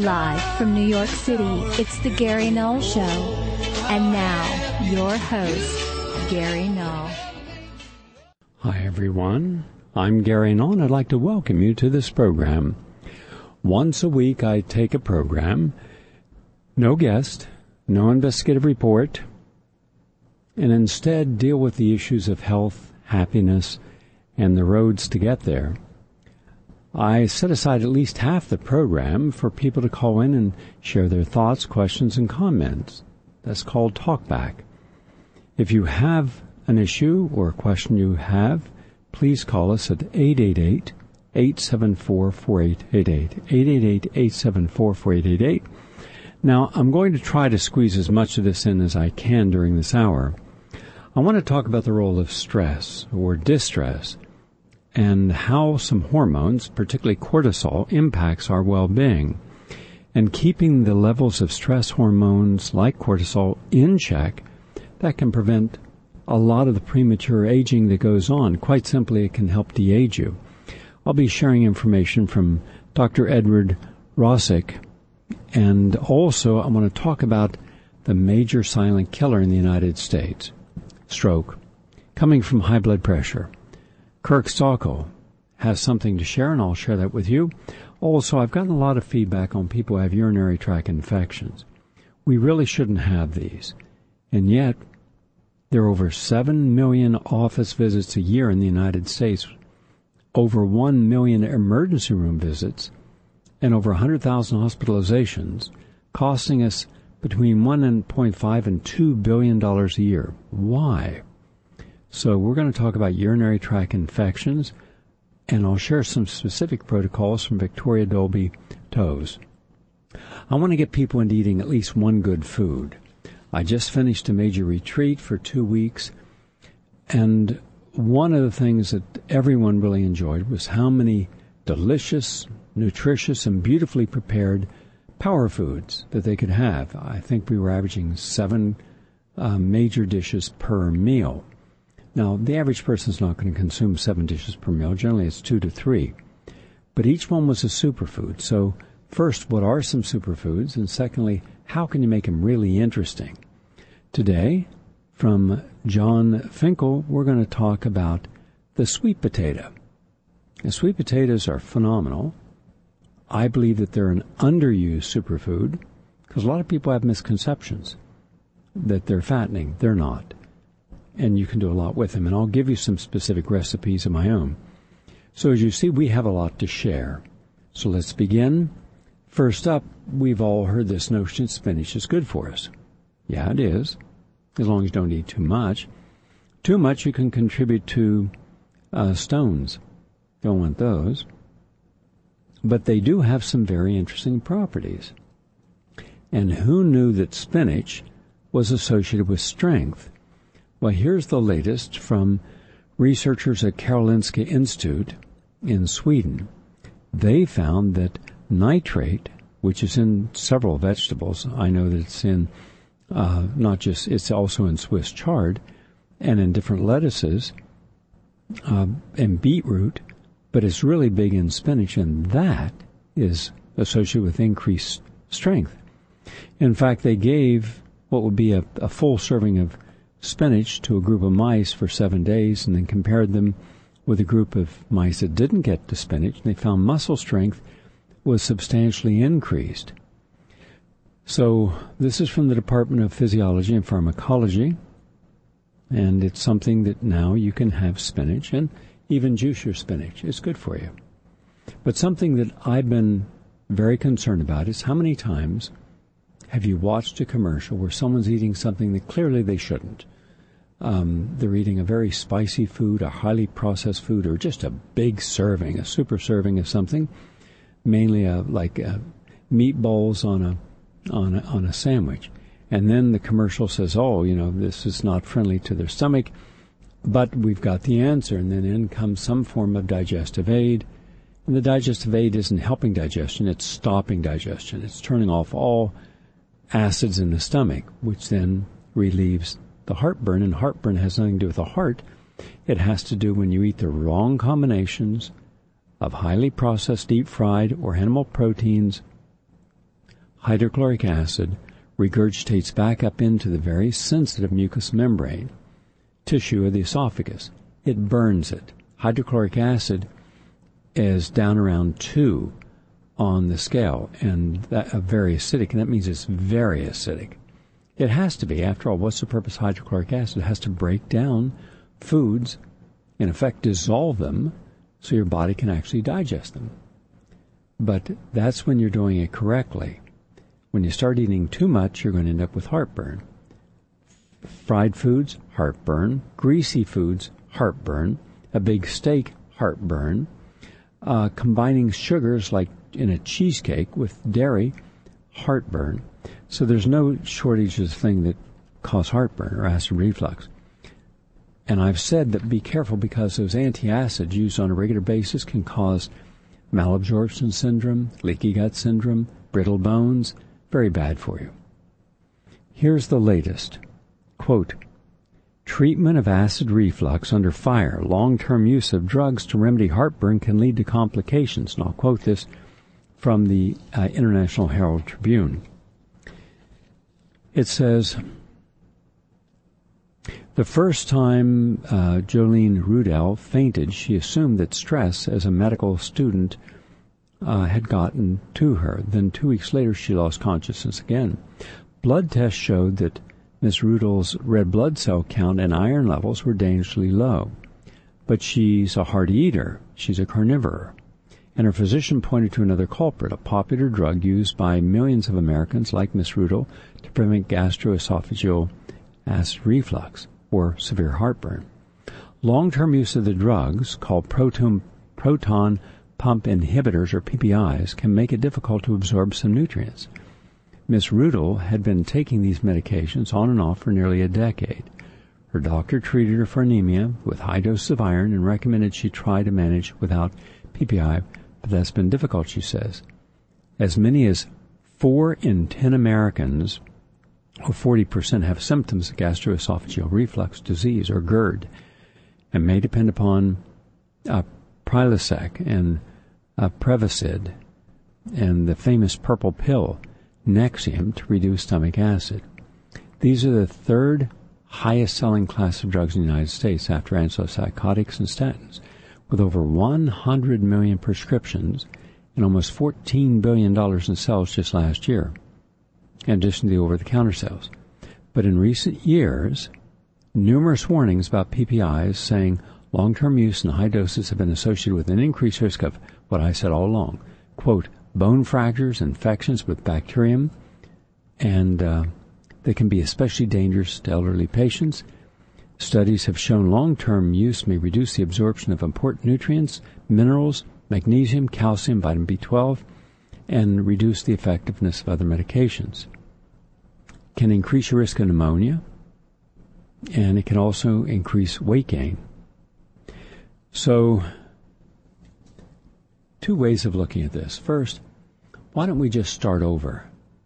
Live from New York City, it's the Gary Null Show. And now, your host, Gary Null. Hi, everyone. I'm Gary Null, and I'd like to welcome you to this program. Once a week, I take a program, no guest, no investigative report, and instead deal with the issues of health, happiness, and the roads to get there. I set aside at least half the program for people to call in and share their thoughts, questions, and comments. That's called Talkback. If you have an issue or a question you have, please call us at 888-874-4888, 888-874-4888. Now, I'm going to try to squeeze as much of this in as I can during this hour. I want to talk about the role of stress or distress and how some hormones, particularly cortisol, impacts our well-being. And keeping the levels of stress hormones like cortisol in check, that can prevent a lot of the premature aging that goes on. Quite simply, it can help de-age you. I'll be sharing information from Dr. Edward Rosick, and also I want to talk about the major silent killer in the United States, stroke, coming from high blood pressure. Kirk Stockel has something to share, and I'll share that with you. Also, I've gotten a lot of feedback on people who have urinary tract infections. We really shouldn't have these. And yet, there are over 7 million office visits a year in the United States, over 1 million emergency room visits, and over 100,000 hospitalizations, costing us between $1.5 and $2 billion a year. Why? So we're going to talk about urinary tract infections, and I'll share some specific protocols from Victoria Dolby-Toes. I want to get people into eating at least one good food. I just finished a major retreat for 2 weeks, and one of the things that everyone really enjoyed was how many delicious, nutritious, and beautifully prepared power foods that they could have. I think we were averaging 7 major dishes per meal. Now, the average person is not going to consume 7 dishes per meal. Generally, it's 2 to 3. But each one was a superfood. So, first, what are some superfoods? And secondly, how can you make them really interesting? Today, from John Finkel, we're going to talk about the sweet potato. The sweet potatoes are phenomenal. I believe that they're an underused superfood because a lot of people have misconceptions that they're fattening. They're not. And you can do a lot with them. And I'll give you some specific recipes of my own. So as you see, we have a lot to share. So let's begin. First up, we've all heard this notion spinach is good for us. Yeah, it is, as long as you don't eat too much. Too much, you can contribute to stones. Don't want those. But they do have some very interesting properties. And who knew that spinach was associated with strength? Well, here's the latest from researchers at Karolinska Institute in Sweden. They found that nitrate, which is in several vegetables, I know that it's in it's also in Swiss chard and in different lettuces and beetroot, but it's really big in spinach, and that is associated with increased strength. In fact, they gave what would be a full serving of spinach to a group of mice for 7 days and then compared them with a group of mice that didn't get the spinach, and they found muscle strength was substantially increased. So this is from the Department of Physiology and Pharmacology, and it's something that now you can have spinach and even juice your spinach. It's good for you. But something that I've been very concerned about is how many times have you watched a commercial where someone's eating something that clearly they shouldn't? They're eating a very spicy food, a highly processed food, or just a big serving, a super serving of something, mainly meatballs on a sandwich. And then the commercial says, this is not friendly to their stomach, but we've got the answer. And then in comes some form of digestive aid. And the digestive aid isn't helping digestion, it's stopping digestion. It's turning off all acids in the stomach, which then relieves the heartburn, and heartburn has nothing to do with the heart. It has to do when you eat the wrong combinations of highly processed, deep-fried, or animal proteins hydrochloric acid regurgitates back up into the very sensitive mucous membrane tissue of the esophagus. It burns it. Hydrochloric acid is down around 2 on the scale, and very acidic, and that means it's very acidic. It has to be. After all, what's the purpose of hydrochloric acid? It has to break down foods, in effect dissolve them, so your body can actually digest them. But that's when you're doing it correctly. When you start eating too much, you're going to end up with heartburn. Fried foods, heartburn. Greasy foods, heartburn. A big steak, heartburn. Combining sugars like in a cheesecake with dairy, heartburn. So there's no shortage of thing that cause heartburn or acid reflux. And I've said that be careful because those antacids used on a regular basis can cause malabsorption syndrome, leaky gut syndrome, brittle bones. Very bad for you. Here's the latest. Quote, treatment of acid reflux under fire. Long-term use of drugs to remedy heartburn can lead to complications. And I'll quote this from the International Herald Tribune. It says, the first time Jolene Rudell fainted, she assumed that stress as a medical student had gotten to her. Then 2 weeks later, she lost consciousness again. Blood tests showed that Miss Rudell's red blood cell count and iron levels were dangerously low. But she's a hearty eater. She's a carnivore. And her physician pointed to another culprit, a popular drug used by millions of Americans like Miss Rudell to prevent gastroesophageal acid reflux or severe heartburn. Long-term use of the drugs, called proton pump inhibitors, or PPIs, can make it difficult to absorb some nutrients. Miss Rudell had been taking these medications on and off for nearly a decade. Her doctor treated her for anemia with high doses of iron and recommended she try to manage without PPI, but that's been difficult, she says. As many as 4 in 10 Americans, or 40%, have symptoms of gastroesophageal reflux disease, or GERD, and may depend upon Prilosec and Prevacid and the famous purple pill, Nexium, to reduce stomach acid. These are the 3rd highest selling class of drugs in the United States after antipsychotics and statins, with over 100 million prescriptions and almost $14 billion in sales just last year, in addition to the over-the-counter sales. But in recent years, numerous warnings about PPIs saying long-term use in high doses have been associated with an increased risk of what I said all along, quote, bone fractures, infections with bacterium, and they can be especially dangerous to elderly patients. Studies have shown long-term use may reduce the absorption of important nutrients, minerals, magnesium, calcium, vitamin B12, and reduce the effectiveness of other medications. Can increase your risk of pneumonia, and it can also increase weight gain. So, 2 ways of looking at this. First, why don't we just start over?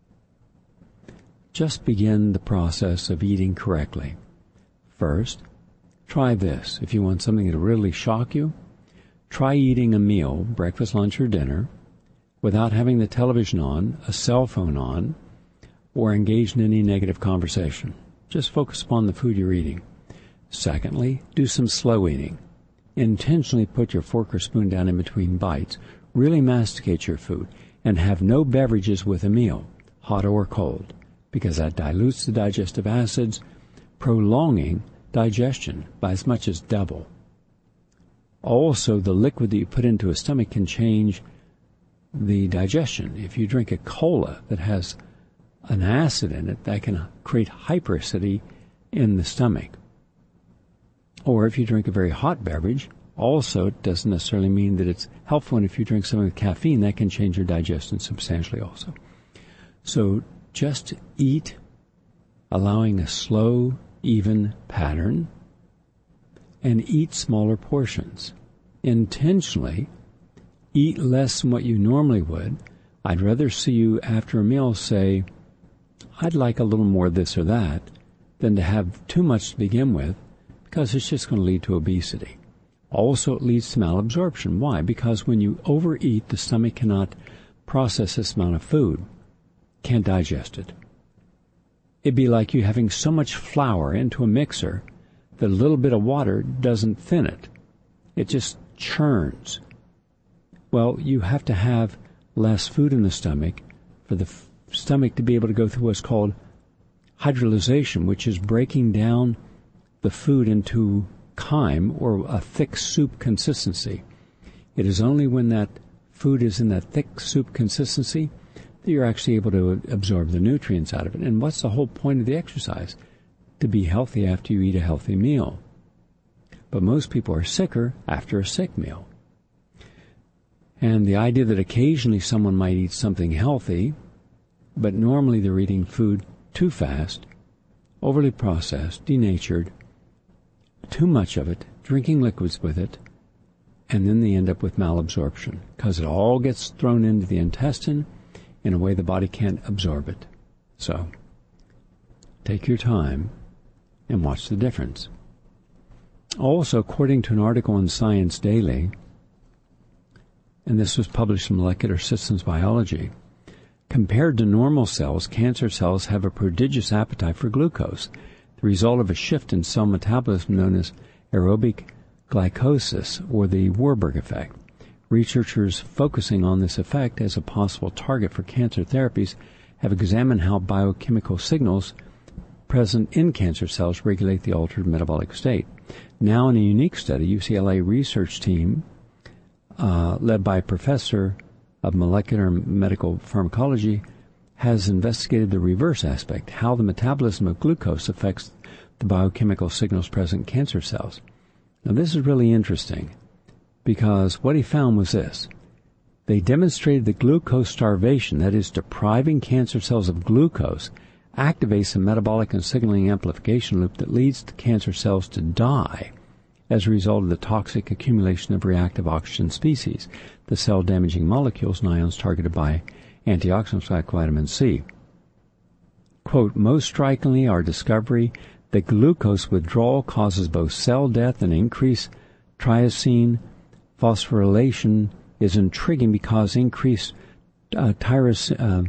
Just begin the process of eating correctly. First, try this. If you want something to really shock you, try eating a meal, breakfast, lunch, or dinner, without having the television on, a cell phone on, or engaged in any negative conversation. Just focus upon the food you're eating. Secondly, do some slow eating. Intentionally put your fork or spoon down in between bites. Really masticate your food, and have no beverages with a meal, hot or cold, because that dilutes the digestive acids, prolonging digestion by as much as double. Also, the liquid that you put into a stomach can change the digestion. If you drink a cola that has an acid in it, that can create hyperacidity in the stomach. Or if you drink a very hot beverage, also it doesn't necessarily mean that it's helpful. And if you drink something with caffeine, that can change your digestion substantially also. So just eat, allowing a slow, even pattern, and eat smaller portions. Intentionally eat less than what you normally would. I'd rather see you after a meal say, I'd like a little more of this or that, than to have too much to begin with, because it's just going to lead to obesity. Also, it leads to malabsorption. Why? Because when you overeat, the stomach cannot process this amount of food. can't digest it. It'd be like you having so much flour into a mixer that a little bit of water doesn't thin it. It just churns. Well, you have to have less food in the stomach for the stomach to be able to go through what's called hydrolyzation, which is breaking down the food into chyme, or a thick soup consistency. It is only when that food is in that thick soup consistency that you're actually able to absorb the nutrients out of it. And what's the whole point of the exercise? To be healthy after you eat a healthy meal. But most people are sicker after a sick meal. And the idea that occasionally someone might eat something healthy, but normally they're eating food too fast, overly processed, denatured, too much of it, drinking liquids with it, and then they end up with malabsorption because it all gets thrown into the intestine in a way the body can't absorb it. So, take your time and watch the difference. Also, according to an article in Science Daily, and this was published in Molecular Systems Biology, compared to normal cells, cancer cells have a prodigious appetite for glucose, the result of a shift in cell metabolism known as aerobic glycosis, or the Warburg effect. Researchers focusing on this effect as a possible target for cancer therapies have examined how biochemical signals present in cancer cells regulate the altered metabolic state. Now, in a unique study, UCLA research team, led by a professor of molecular and medical pharmacology, has investigated the reverse aspect, how the metabolism of glucose affects the biochemical signals present in cancer cells. Now, this is really interesting because what he found was this. They demonstrated that glucose starvation, that is, depriving cancer cells of glucose, activates a metabolic and signaling amplification loop that leads the cancer cells to die as a result of the toxic accumulation of reactive oxygen species, the cell-damaging molecules and ions targeted by antioxidants like vitamin C. Quote, most strikingly, our discovery that glucose withdrawal causes both cell death and increased tyrosine phosphorylation is intriguing because increased tyrosine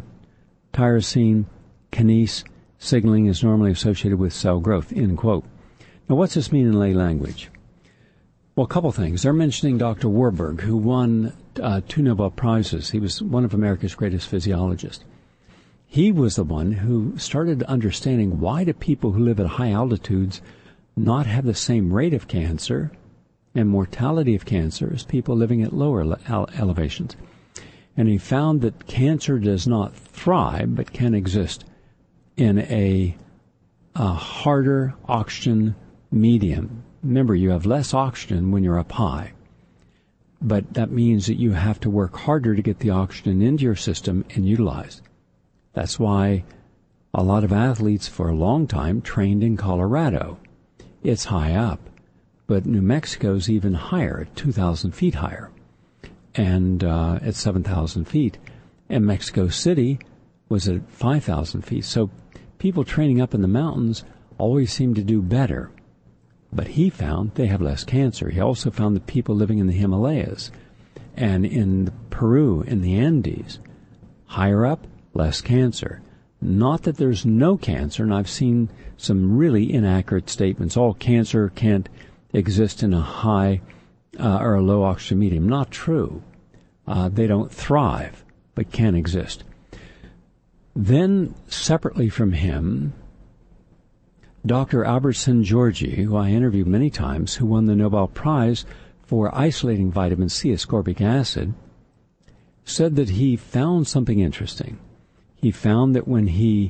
kinase signaling is normally associated with cell growth, end quote. Now, what's this mean in lay language? Well, a couple things. They're mentioning Dr. Warburg, who won 2 Nobel Prizes. He was one of America's greatest physiologists. He was the one who started understanding why do people who live at high altitudes not have the same rate of cancer and mortality of cancer as people living at lower elevations. And he found that cancer does not thrive but can exist in a harder oxygen medium. Remember, you have less oxygen when you're up high, but that means that you have to work harder to get the oxygen into your system and utilized. That's why a lot of athletes for a long time trained in Colorado. It's high up, but New Mexico's even higher, at 2,000 feet higher, and at 7,000 feet. And Mexico City was at 5,000 feet. So people training up in the mountains always seem to do better. But he found they have less cancer. He also found that people living in the Himalayas and in Peru, in the Andes, higher up, less cancer. Not that there's no cancer, and I've seen some really inaccurate statements. All cancer can't exist in a high or a low oxygen medium. Not true. They don't thrive, but can exist. Then, separately from him, Dr. Albert Szent-Györgyi, who I interviewed many times, who won the Nobel Prize for isolating vitamin C, ascorbic acid, said that he found something interesting. He found that when he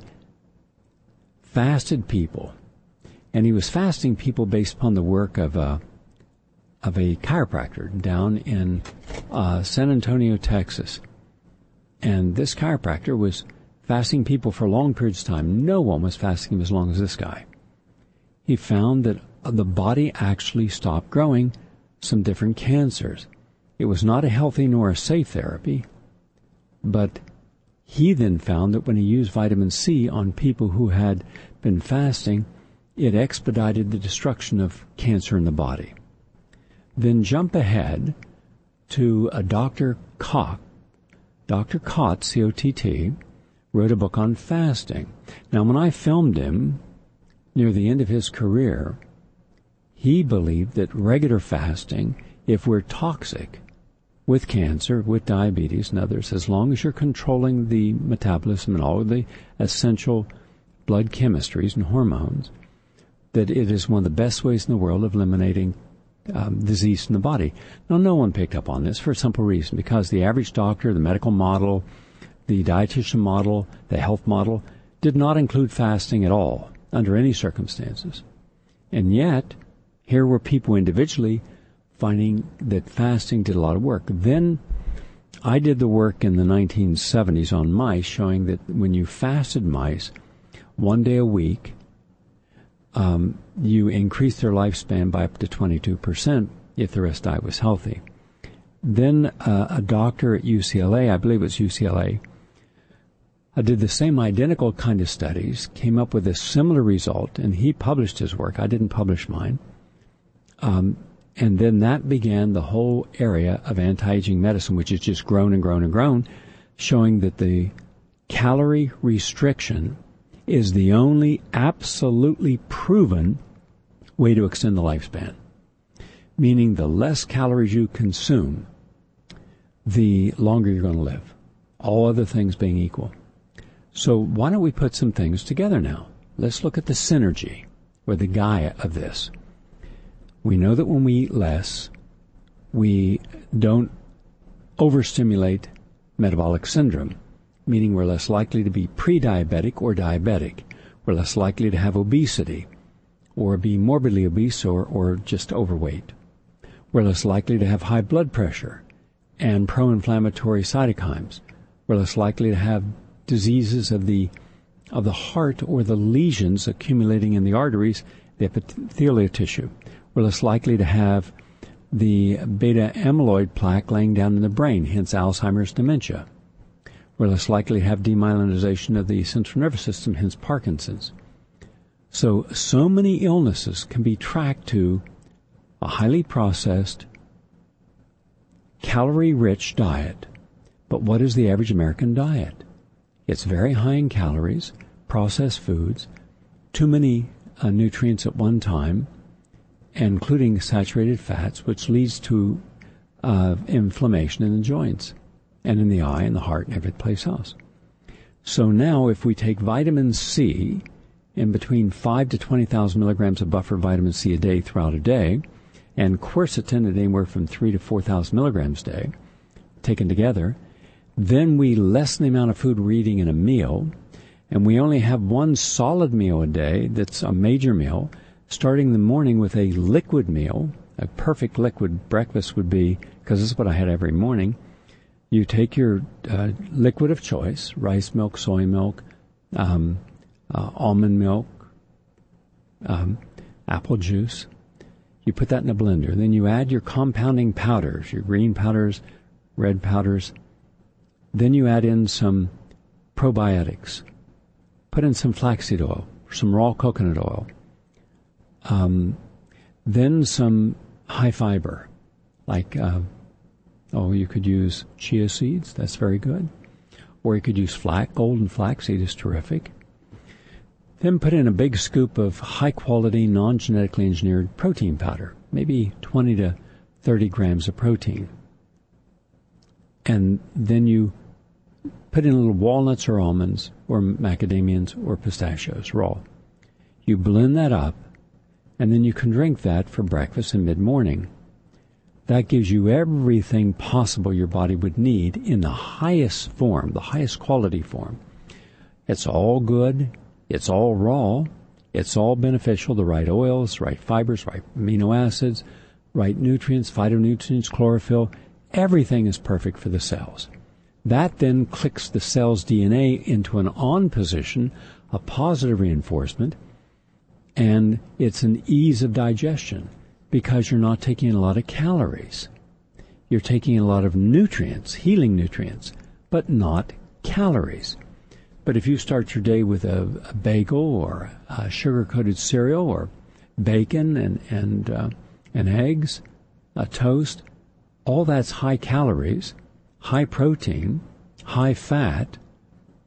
fasted people, and he was fasting people based upon the work of a chiropractor down in San Antonio, Texas, and this chiropractor was fasting people for long periods of time. No one was fasting him as long as this guy. He found that the body actually stopped growing some different cancers. It was not a healthy nor a safe therapy, but he then found that when he used vitamin C on people who had been fasting, it expedited the destruction of cancer in the body. Then jump ahead to a Dr. Koch, Dr. Kott, C-O-T-T, wrote a book on fasting. Now, when I filmed him near the end of his career, he believed that regular fasting, if we're toxic with cancer, with diabetes and others, as long as you're controlling the metabolism and all of the essential blood chemistries and hormones, that it is one of the best ways in the world of eliminating disease from the body. Now, no one picked up on this for a simple reason, because the average doctor, the medical model, the dietitian model, the health model, did not include fasting at all, under any circumstances. And yet, here were people individually finding that fasting did a lot of work. Then I did the work in the 1970s on mice, showing that when you fasted mice 1 day a week, you increased their lifespan by up to 22% if the rest diet was healthy. Then a doctor at UCLA, I believe it was UCLA, did the same identical kind of studies, came up with a similar result, and he published his work. I didn't publish mine. And then that began the whole area of anti-aging medicine, which has just grown and grown and grown, showing that the calorie restriction is the only absolutely proven way to extend the lifespan. Meaning the less calories you consume, the longer you're going to live. All other things being equal. So why don't we put some things together now? Let's look at the synergy, or the Gaia of this. We know that when we eat less, we don't overstimulate metabolic syndrome, meaning we're less likely to be pre-diabetic or diabetic. We're less likely to have obesity or be morbidly obese or just overweight. We're less likely to have high blood pressure and pro-inflammatory cytokines. We're less likely to have diseases of the heart or the lesions accumulating in the arteries, the epithelial tissue. We're less likely to have the beta amyloid plaque laying down in the brain, hence Alzheimer's, dementia. We're less likely to have demyelinization of the central nervous system, hence Parkinson's. So many illnesses can be tracked to a highly processed, calorie-rich diet. But what is the average American diet? It's very high in calories, processed foods, too many nutrients at one time, including saturated fats, which leads to inflammation in the joints and in the eye and the heart and every place else. So now if we take vitamin C in between 5 to 20,000 milligrams of buffer vitamin C a day throughout a day, and quercetin at anywhere from 3 to 4,000 milligrams a day, taken together, then we lessen the amount of food we're eating in a meal, and we only have one solid meal a day that's a major meal, starting the morning with a liquid meal. A perfect liquid breakfast would be, because this is what I had every morning, you take your liquid of choice, rice milk, soy milk, almond milk, apple juice. You put that in a blender. Then you add your compounding powders, your green powders, red powders. Then you add in some probiotics. Put in some flaxseed oil, some raw coconut oil. Then some high fiber, like, you could use chia seeds. That's very good. Or you could use golden flaxseed is terrific. Then put in a big scoop of high-quality, non-genetically engineered protein powder, maybe 20 to 30 grams of protein. And then you put in little walnuts or almonds or macadamians or pistachios raw. You blend that up, and then you can drink that for breakfast and mid-morning. That gives you everything possible your body would need in the highest form, the highest quality form. It's all good. It's all raw. It's all beneficial. The right oils, right fibers, right amino acids, right nutrients, phytonutrients, chlorophyll. Everything is perfect for the cells. That then clicks the cell's DNA into an on position, a positive reinforcement, and it's an ease of digestion because you're not taking a lot of calories. You're taking a lot of nutrients, healing nutrients, but not calories. But if you start your day with a bagel or a sugar-coated cereal or bacon and eggs, a toast, all that's high calories, high protein, high fat,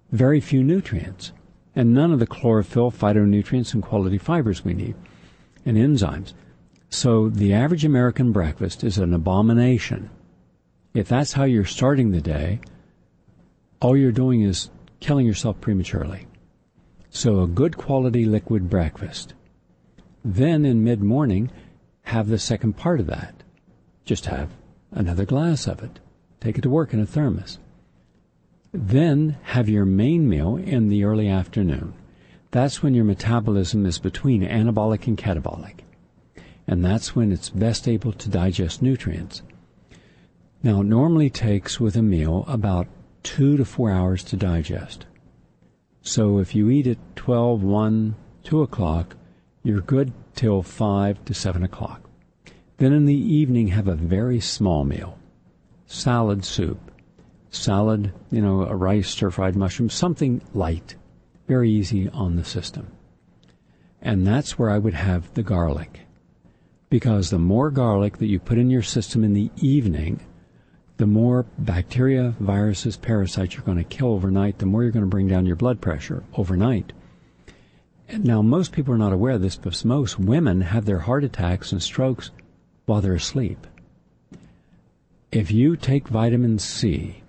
very few nutrients, and none of the chlorophyll, phytonutrients, and quality fibers we need, and enzymes. So the average American breakfast is an abomination. If that's how you're starting the day, all you're doing is killing yourself prematurely. So a good quality liquid breakfast. Then in mid-morning, have the second part of that. Just have another glass of it. Take it to work in a thermos. Then have your main meal in the early afternoon. That's when your metabolism is between anabolic and catabolic. And that's when it's best able to digest nutrients. Now, it normally takes with a meal about 2 to 4 hours to digest. So if you eat at 12, 1, 2 o'clock, you're good till 5 to 7 o'clock. Then in the evening, have a very small meal. Salad soup. Salad, a rice, stir-fried mushroom, something light. Very easy on the system. And that's where I would have the garlic. Because the more garlic that you put in your system in the evening, the more bacteria, viruses, parasites you're going to kill overnight, the more you're going to bring down your blood pressure overnight. Now, most people are not aware of this, but most women have their heart attacks and strokes while they're asleep. If you take vitamin C,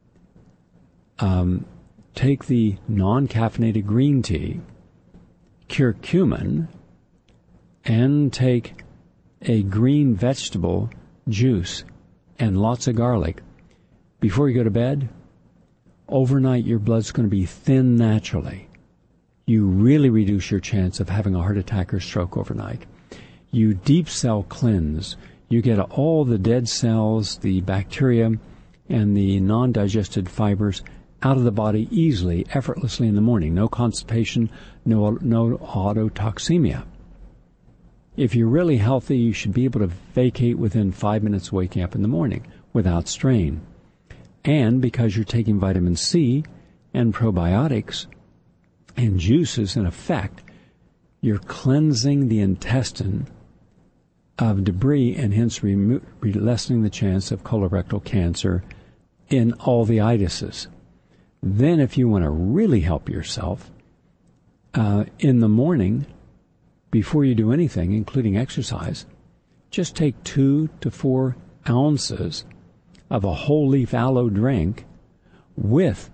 take the non-caffeinated green tea, curcumin, and take a green vegetable juice and lots of garlic, before you go to bed, overnight your blood's going to be thin naturally. You really reduce your chance of having a heart attack or stroke overnight. You deep cell cleanse. You get all the dead cells, the bacteria, and the non-digested fibers out of the body easily, effortlessly in the morning. No constipation, no autotoxemia. If you're really healthy, you should be able to vacate within 5 minutes of waking up in the morning without strain. And because you're taking vitamin C and probiotics and juices, in effect, you're cleansing the intestine of debris and hence lessening the chance of colorectal cancer in all the itises. Then if you want to really help yourself, in the morning, before you do anything, including exercise, just take 2 to 4 ounces of a whole leaf aloe drink with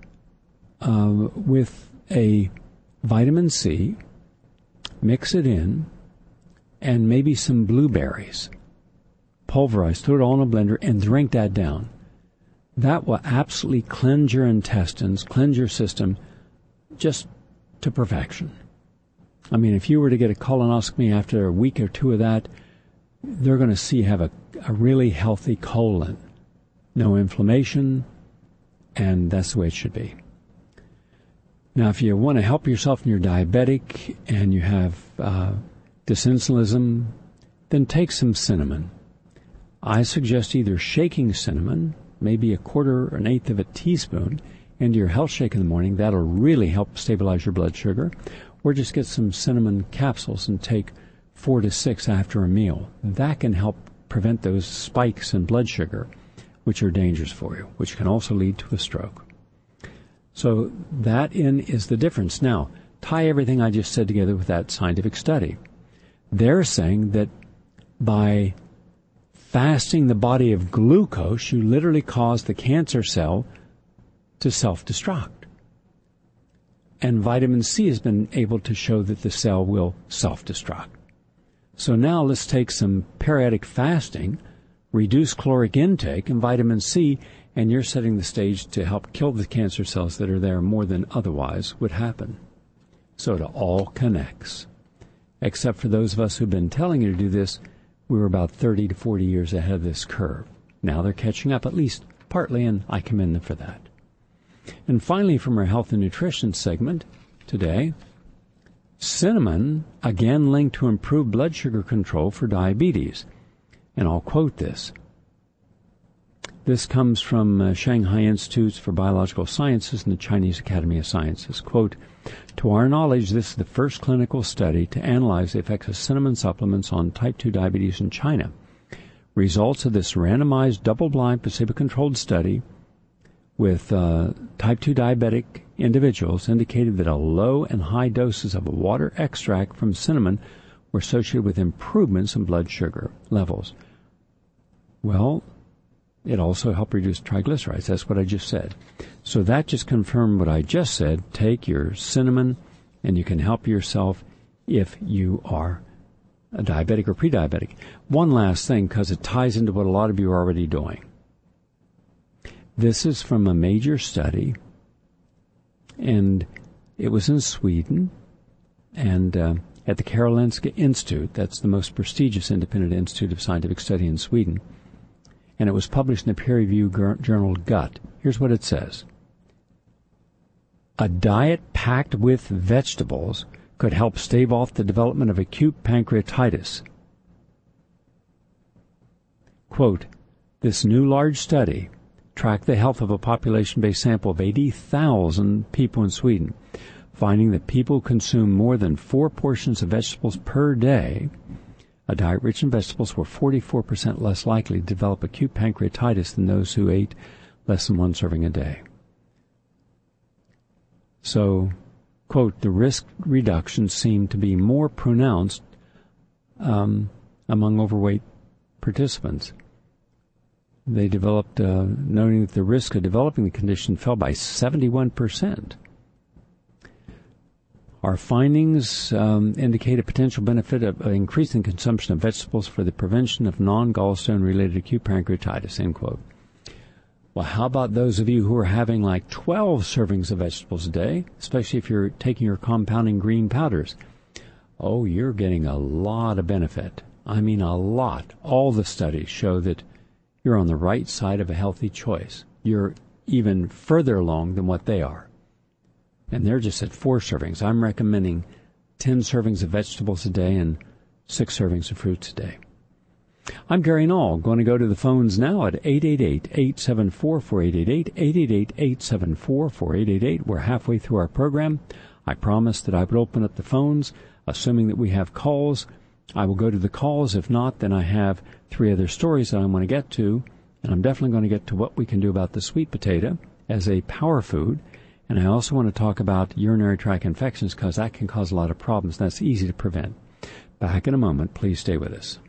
a vitamin C, mix it in, and maybe some blueberries. Pulverize, throw it all in a blender, and drink that down. That will absolutely cleanse your intestines, cleanse your system, just to perfection. I mean, if you were to get a colonoscopy after a week or two of that, they're going to see you have a really healthy colon. No inflammation, and that's the way it should be. Now, if you want to help yourself and you're diabetic and you have dysinsulinism, then take some cinnamon. I suggest either shaking cinnamon, maybe 1/4 or 1/8 of a teaspoon, into your health shake in the morning. That'll really help stabilize your blood sugar. Or just get some cinnamon capsules and take 4 to 6 after a meal. That can help prevent those spikes in blood sugar, which are dangerous for you, which can also lead to a stroke. So that is the difference. Now, tie everything I just said together with that scientific study. They're saying that by fasting the body of glucose, you literally cause the cancer cell to self-destruct. And vitamin C has been able to show that the cell will self-destruct. So now let's take some periodic fasting, reduce caloric intake and vitamin C, and you're setting the stage to help kill the cancer cells that are there more than otherwise would happen. So it all connects. Except for those of us who've been telling you to do this, we were about 30 to 40 years ahead of this curve. Now they're catching up, at least partly, and I commend them for that. And finally, from our health and nutrition segment today, cinnamon, again linked to improved blood sugar control for diabetes. And I'll quote this. This comes from Shanghai Institutes for Biological Sciences and the Chinese Academy of Sciences. Quote, "To our knowledge, this is the first clinical study to analyze the effects of cinnamon supplements on type 2 diabetes in China. Results of this randomized, double-blind, placebo-controlled study with type 2 diabetic individuals indicated that a low and high doses of a water extract from cinnamon were associated with improvements in blood sugar levels. Well, it also helped reduce triglycerides. That's what I just said. So that just confirmed what I just said. Take your cinnamon, and you can help yourself if you are a diabetic or pre-diabetic. One last thing, because it ties into what a lot of you are already doing. This is from a major study, and it was in Sweden, and at the Karolinska Institute. That's the most prestigious independent institute of scientific study in Sweden. And it was published in the peer-reviewed journal Gut. Here's what it says. A diet packed with vegetables could help stave off the development of acute pancreatitis. Quote, this new large study tracked the health of a population-based sample of 80,000 people in Sweden, finding that people who consume more than 4 portions of vegetables per day, a diet rich in vegetables, were 44% less likely to develop acute pancreatitis than those who ate less than 1 serving a day. So, quote, the risk reduction seemed to be more pronounced among overweight participants. They developed, noting that the risk of developing the condition fell by 71%. Our findings indicate a potential benefit of increasing consumption of vegetables for the prevention of non-gallstone-related acute pancreatitis, end quote. Well, how about those of you who are having like 12 servings of vegetables a day, especially if you're taking your compounding green powders? Oh, you're getting a lot of benefit. I mean a lot. All the studies show that you're on the right side of a healthy choice. You're even further along than what they are. And they're just at 4 servings. I'm recommending 10 servings of vegetables a day and 6 servings of fruits a day. I'm Gary Null. Going to go to the phones now at 888-874-4888, 888-874-4888. We're halfway through our program. I promised that I would open up the phones, assuming that we have calls. I will go to the calls. If not, then I have 3 other stories that I want to get to, and I'm definitely going to get to what we can do about the sweet potato as a power food. And I also want to talk about urinary tract infections because that can cause a lot of problems. That's easy to prevent. Back in a moment. Please stay with us.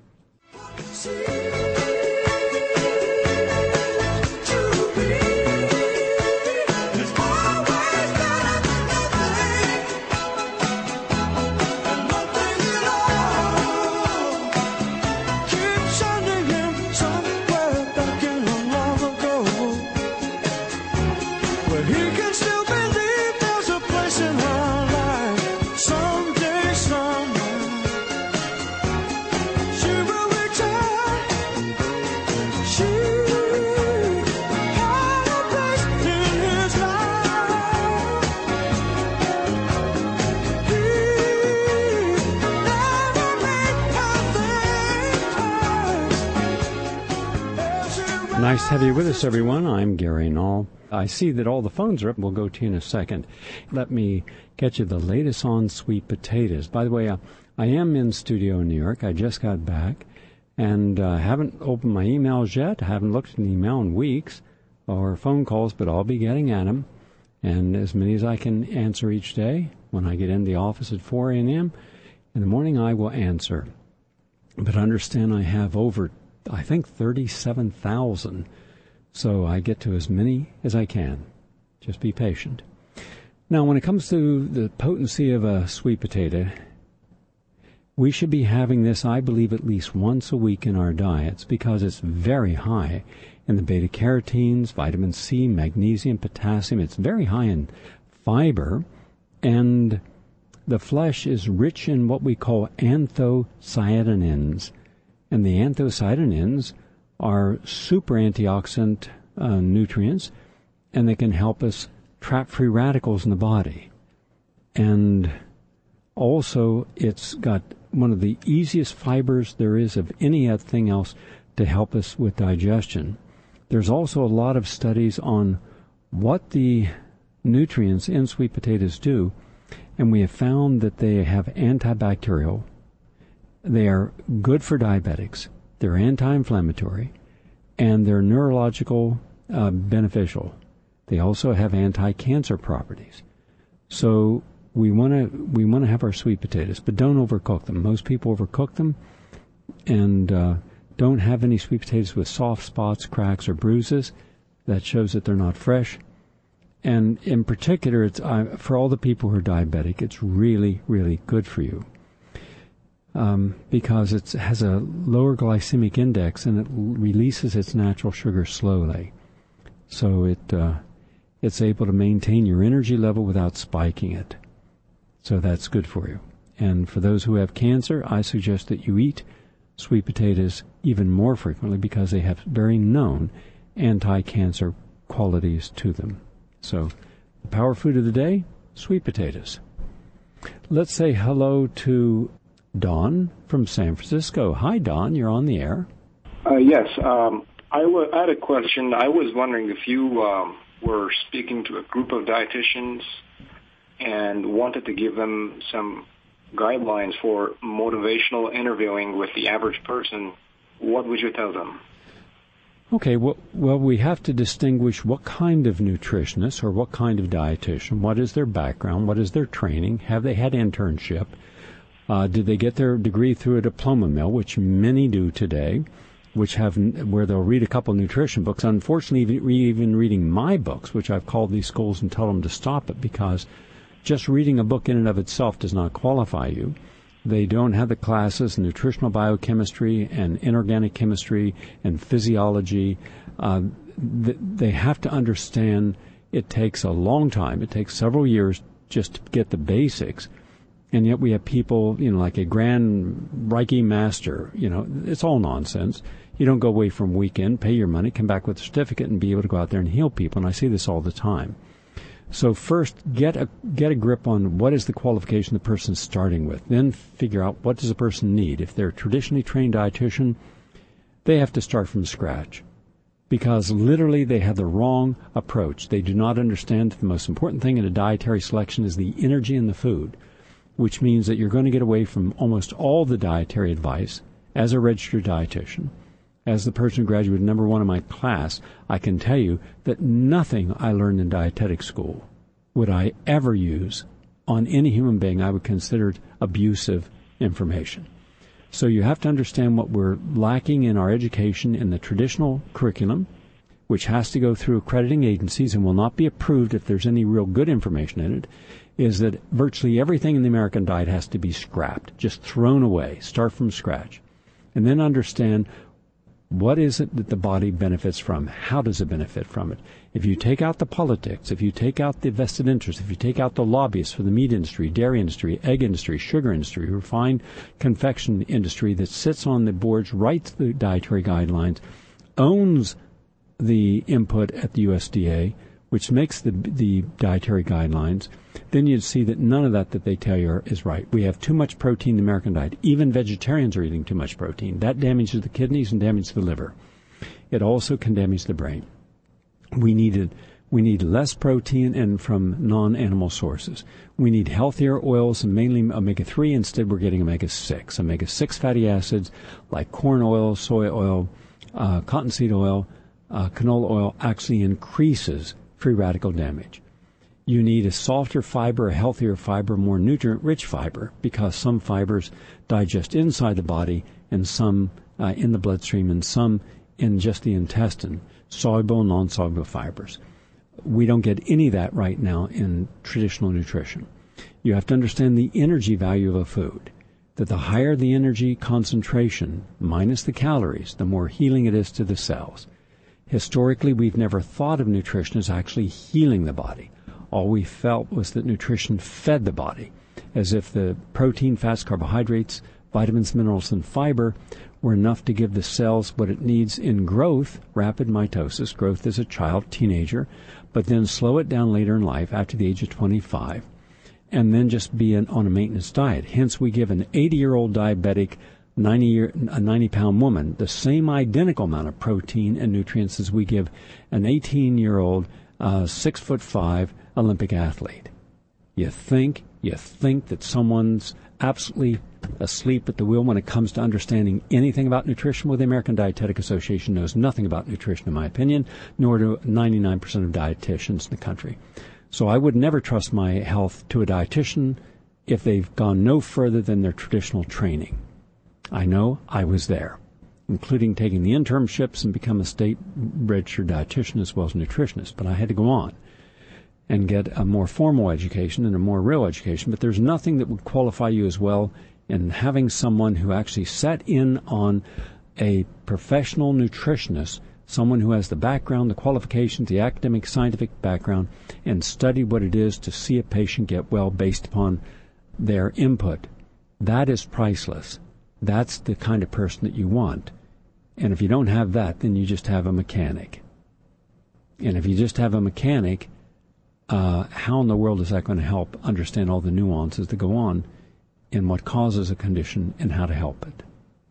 Nice to have you with us, everyone. I'm Gary Null. I see that all the phones are up. We'll go to you in a second. Let me get you the latest on sweet potatoes. By the way, I am in studio in New York. I just got back, and I haven't opened my emails yet. I haven't looked at an email in weeks or phone calls, but I'll be getting at them, and as many as I can answer each day. When I get in the office at 4 a.m. in the morning, I will answer. But understand I have over, I think, 37,000. So I get to as many as I can. Just be patient. Now, when it comes to the potency of a sweet potato, we should be having this, I believe, at least once a week in our diets because it's very high in the beta-carotenes, vitamin C, magnesium, potassium. It's very high in fiber, and the flesh is rich in what we call anthocyanins. And the anthocyanins are super antioxidant nutrients, and they can help us trap free radicals in the body. And also, it's got one of the easiest fibers there is of anything else to help us with digestion. There's also a lot of studies on what the nutrients in sweet potatoes do, and we have found that they have antibacterial. They are good for diabetics. They're anti-inflammatory, and they're neurological beneficial. They also have anti-cancer properties. So we want to have our sweet potatoes, but don't overcook them. Most people overcook them, and don't have any sweet potatoes with soft spots, cracks, or bruises. That shows that they're not fresh. And in particular, it's for all the people who are diabetic, it's really, really good for you because it has a lower glycemic index and it releases its natural sugar slowly. So it's able to maintain your energy level without spiking it. So that's good for you. And for those who have cancer, I suggest that you eat sweet potatoes even more frequently because they have very known anti-cancer qualities to them. So the power food of the day, sweet potatoes. Let's say hello to Don from San Francisco. Hi, Don. You're on the air. Yes. I had a question. I was wondering if you were speaking to a group of dietitians and wanted to give them some guidelines for motivational interviewing with the average person, what would you tell them? Okay, well, we have to distinguish what kind of nutritionist or what kind of dietitian, what is their background, what is their training, have they had internship, did they get their degree through a diploma mill, which many do today, where they'll read a couple nutrition books. Unfortunately, even reading my books, which I've called these schools and tell them to stop it because just reading a book in and of itself does not qualify you. They don't have the classes in nutritional biochemistry and inorganic chemistry and physiology. They have to understand it takes a long time. It takes several years just to get the basics. And yet we have people, like a grand Reiki master, it's all nonsense. You don't go away from weekend, pay your money, come back with a certificate and be able to go out there and heal people. And I see this all the time. So first, get a grip on what is the qualification the person's starting with. Then figure out what does a person need. If they're a traditionally trained dietitian, they have to start from scratch because literally they have the wrong approach. They do not understand that the most important thing in a dietary selection is the energy in the food, which means that you're going to get away from almost all the dietary advice as a registered dietitian. As the person who graduated number one in my class, I can tell you that nothing I learned in dietetic school would I ever use on any human being I would consider abusive information. So you have to understand what we're lacking in our education in the traditional curriculum, which has to go through accrediting agencies and will not be approved if there's any real good information in it, is that virtually everything in the American diet has to be scrapped, just thrown away, start from scratch, and then understand what is it that the body benefits from? How does it benefit from it? If you take out the politics, if you take out the vested interests, if you take out the lobbyists for the meat industry, dairy industry, egg industry, sugar industry, refined confection industry that sits on the boards, writes the dietary guidelines, owns the input at the USDA, which makes the dietary guidelines, then you'd see that none of that they tell you is right. We have too much protein in the American diet. Even vegetarians are eating too much protein. That damages the kidneys and damages the liver. It also can damage the brain. We need less protein and from non-animal sources. We need healthier oils and mainly omega-3. Instead, we're getting omega-6. Omega-6 fatty acids like corn oil, soy oil, cottonseed oil, canola oil actually increases free radical damage. You need a softer fiber, a healthier fiber, more nutrient-rich fiber, because some fibers digest inside the body and some in the bloodstream and some in just the intestine, soluble and non-soluble fibers. We don't get any of that right now in traditional nutrition. You have to understand the energy value of a food, that the higher the energy concentration, minus the calories, the more healing it is to the cells. Historically, we've never thought of nutrition as actually healing the body. All we felt was that nutrition fed the body, as if the protein, fats, carbohydrates, vitamins, minerals, and fiber were enough to give the cells what it needs in growth, rapid mitosis, growth as a child, teenager, but then slow it down later in life after the age of 25, and then just be on a maintenance diet. Hence, we give an 80-year-old diabetic a 90-pound woman the same identical amount of protein and nutrients as we give an 18-year-old 6'5" Olympic athlete. You think that someone's absolutely asleep at the wheel when it comes to understanding anything about nutrition. Well, the American Dietetic Association knows nothing about nutrition, in my opinion, nor do 99% of dietitians in the country. So I would never trust my health to a dietitian if they've gone no further than their traditional training. I know I was there, including taking the internships and become a state-registered dietitian as well as nutritionist. But I had to go on and get a more formal education and a more real education. But there's nothing that would qualify you as well in having someone who actually sat in on a professional nutritionist, someone who has the background, the qualifications, the academic, scientific background, and studied what it is to see a patient get well based upon their input. That is priceless. That's the kind of person that you want. And if you don't have that, then you just have a mechanic. And if you just have a mechanic, how in the world is that going to help understand all the nuances that go on in what causes a condition and how to help it?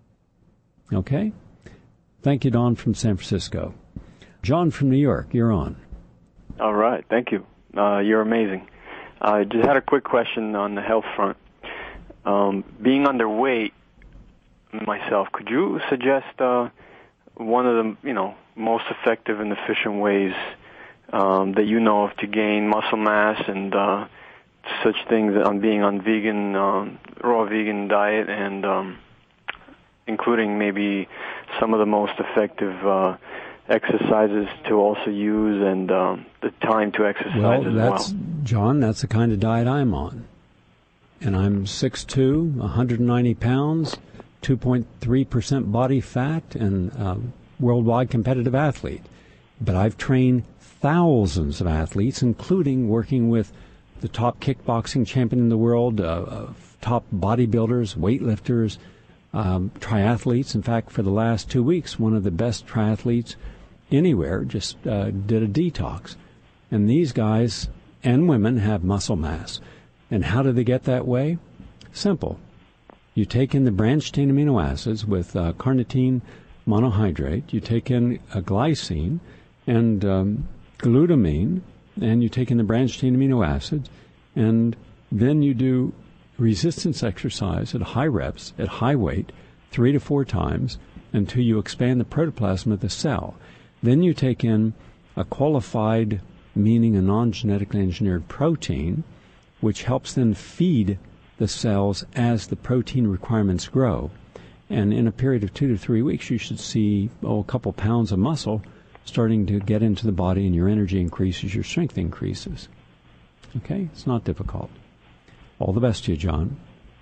Okay? Thank you, Don from San Francisco. John from New York, you're on. All right, thank you. You're amazing. I just had a quick question on the health front. Being underweight myself, could you suggest one of the most effective and efficient ways that you know of to gain muscle mass and such things on being on vegan, raw vegan diet, and including maybe some of the most effective exercises to also use and the time to exercise as well? John, that's the kind of diet I'm on. And I'm 6'2", 190 pounds, 2.3% body fat, and worldwide competitive athlete. But I've trained thousands of athletes, including working with the top kickboxing champion in the world, top bodybuilders, weightlifters, triathletes. In fact, for the last 2 weeks, one of the best triathletes anywhere just did a detox. And these guys and women have muscle mass. And how do they get that way? Simple. You take in the branched-chain amino acids with carnitine monohydrate. You take in glycine and glutamine, and you take in the branched-chain amino acids, and then you do resistance exercise at high reps, at high weight, 3 to 4 times, until you expand the protoplasm of the cell. Then you take in a qualified, meaning a non-genetically engineered protein, which helps then feed the cells as the protein requirements grow. And in a period of 2 to 3 weeks, you should see a couple pounds of muscle starting to get into the body, and your energy increases, your strength increases. Okay? It's not difficult. All the best to you, John.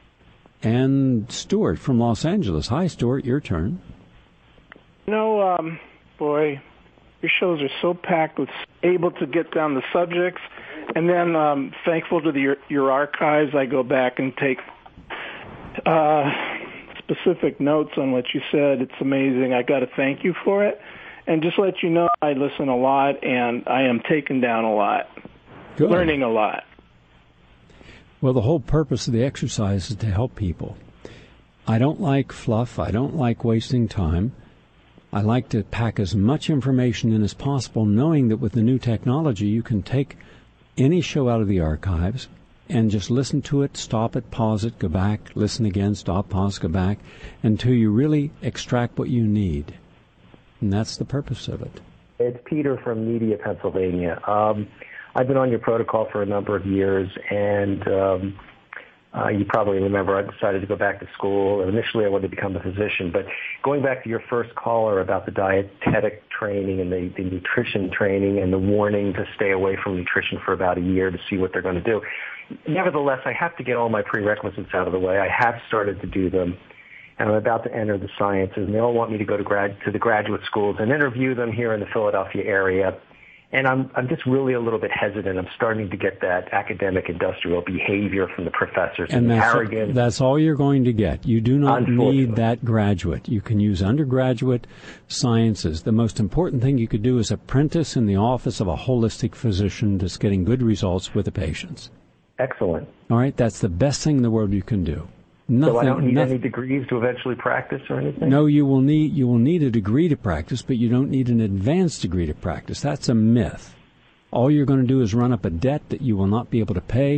And Stuart from Los Angeles. Hi, Stuart. Your turn. Boy, your shows are so packed with able to get down the subjects. And then thankful to your archives. I go back and take specific notes on what you said. It's amazing. I got to thank you for it. And just let you know, I listen a lot, and I am taking down a lot, Good. Learning a lot. Well, the whole purpose of the exercise is to help people. I don't like fluff. I don't like wasting time. I like to pack as much information in as possible, knowing that with the new technology, you can take any show out of the archives and just listen to it, stop it, pause it, go back, listen again, stop, pause, go back, until you really extract what you need. And that's the purpose of it. It's Peter from Media, Pennsylvania. I've been on your protocol for a number of years, and you probably remember I decided to go back to school. Initially, I wanted to become a physician, but going back to your first caller about the dietetic training and the nutrition training and the warning to stay away from nutrition for about a year to see what they're going to do. Nevertheless, I have to get all my prerequisites out of the way. I have started to do them, and I'm about to enter the sciences, and they all want me to go to the graduate schools and interview them here in the Philadelphia area. And I'm just really a little bit hesitant. I'm starting to get that academic industrial behavior from the professors and arrogance. That's all you're going to get. You do not need that graduate. You can use undergraduate sciences. The most important thing you could do is apprentice in the office of a holistic physician that's getting good results with the patients. Excellent. All right? That's the best thing in the world you can do. So I don't need any degrees to eventually practice or anything? No, you will need a degree to practice, but you don't need an advanced degree to practice. That's a myth. All you're going to do is run up a debt that you will not be able to pay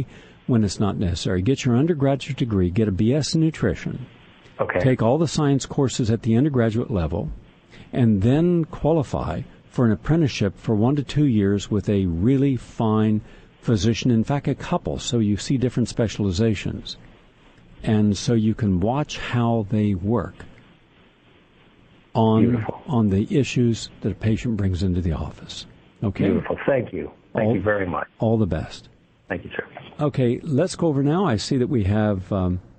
when it's not necessary. Get your undergraduate degree, get a BS in nutrition, Okay. take all the science courses at the undergraduate level, and then qualify for an apprenticeship for 1 to 2 years with a really fine physician, in fact, a couple, so you see different specializations. And so you can watch how they work on the issues that a patient brings into the office. Okay? Beautiful. Thank you. Thank you very much. All the best. Thank you, sir. Okay, let's go over now. I see that we have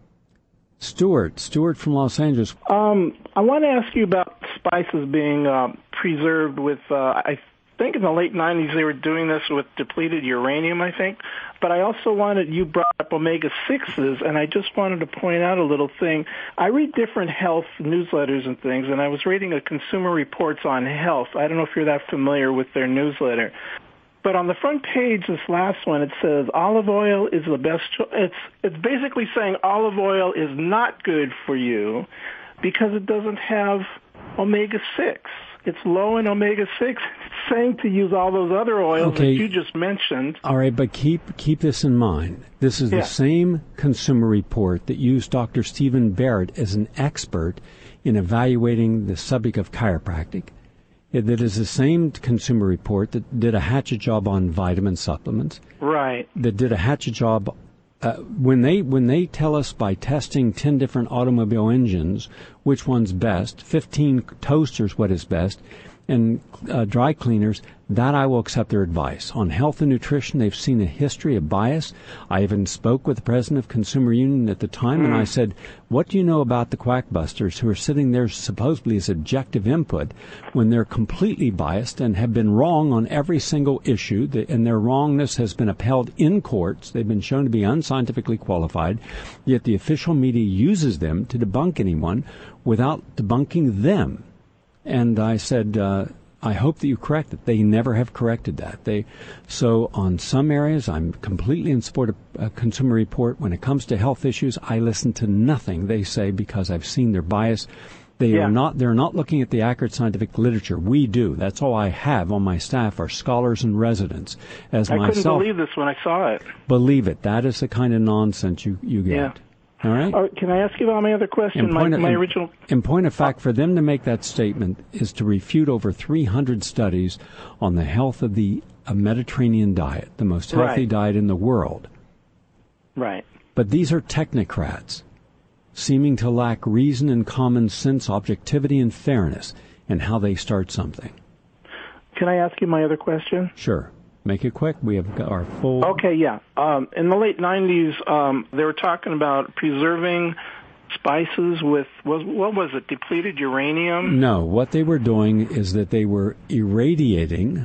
Stuart from Los Angeles. I want to ask you about spices being preserved with, I think in the late 90s they were doing this with depleted uranium, I think. But I also you brought up omega-6s, and I just wanted to point out a little thing. I read different health newsletters and things, and I was reading a Consumer Reports on Health. I don't know if you're that familiar with their newsletter. But on the front page, this last one, it says olive oil is the best. It's basically saying olive oil is not good for you because it doesn't have omega-6. It's low in omega-6. It's saying to use all those other oils that you just mentioned. All right, but keep this in mind. This is the same Consumer Report that used Dr. Stephen Barrett as an expert in evaluating the subject of chiropractic. That is the same Consumer Report that did a hatchet job on vitamin supplements. Right. That did a hatchet job when they tell us by testing 10 different automobile engines which one's best, 15 toasters what is best, and dry cleaners, that I will accept their advice. On health and nutrition, they've seen a history of bias. I even spoke with the president of Consumer Union at the time, and I said, what do you know about the quackbusters who are sitting there supposedly as objective input when they're completely biased and have been wrong on every single issue, and their wrongness has been upheld in courts. They've been shown to be unscientifically qualified, yet the official media uses them to debunk anyone without debunking them. And I said, I hope that you correct it. They never have corrected that. So on some areas, I'm completely in support of a Consumer Report. When it comes to health issues, I listen to nothing they say because I've seen their bias. They're not looking at the accurate scientific literature. We do. That's all I have on my staff are scholars and residents. I couldn't believe this when I saw it. Believe it. That is the kind of nonsense you get. Yeah. All right. Can I ask you about my other question? In point of fact, for them to make that statement is to refute over 300 studies on the health of the Mediterranean diet, the most healthy diet in the world. Right. But these are technocrats, seeming to lack reason and common sense, objectivity and fairness in how they start something. Can I ask you my other question? Sure. Make it quick. We have our full... Okay, yeah. In the late 90s, they were talking about preserving spices with, what was it, depleted uranium? No, what they were doing is that they were irradiating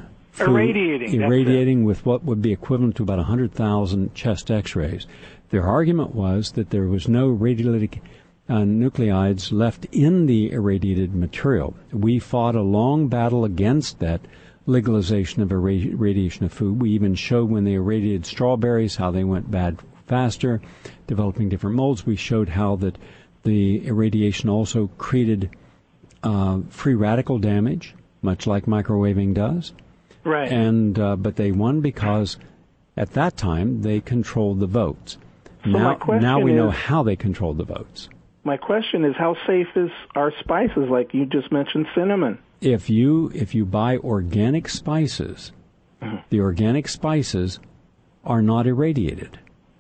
with what would be equivalent to about 100,000 chest x-rays. Their argument was that there was no radiolytic nuclides left in the irradiated material. We fought a long battle against that legalization of irradiation of food. We even showed when they irradiated strawberries how they went bad faster, developing different molds. We showed how that the irradiation also created free radical damage, much like microwaving does. Right. And but they won because at that time they controlled the votes. So now we know how they controlled the votes. My question is, how safe are spices like you just mentioned, cinnamon? If you buy organic spices, the organic spices are not irradiated.